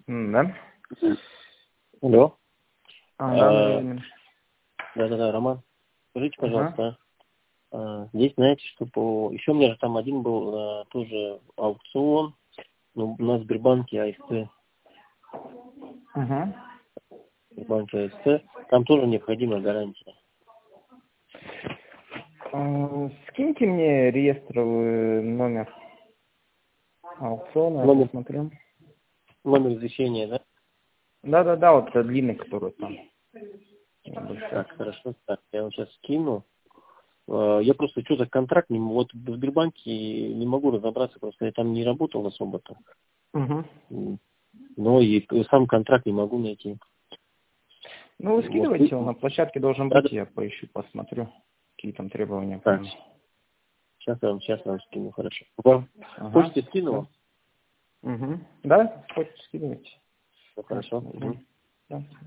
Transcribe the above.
Да? Алло. Да, Владимир. Да, Роман. Скажите, Ага. пожалуйста, здесь, знаете, что еще у меня же там один был тоже аукцион, но на Сбербанке АСТ. Угу. Сбербанке АСТ. Там тоже необходима гарантия. Скиньте мне реестровый номер аукциона, я посмотрю. Номер извещения, да? Да, вот длинный, который там. Так, хорошо. Так, я вам сейчас скину. Я просто что-то контракт, вот в Сбербанке не могу разобраться, просто я там не работал особо-то. Угу. Но и сам контракт не могу найти. Ну, вы Вот. скидывайте, он на площадке должен Да, быть, я поищу, посмотрю, какие там требования к так, нему. сейчас вам скину, хорошо. Вам Ага. почте скину? Угу. Да, хоть скидывайте. Все Я хорошо. посмотрю. Да.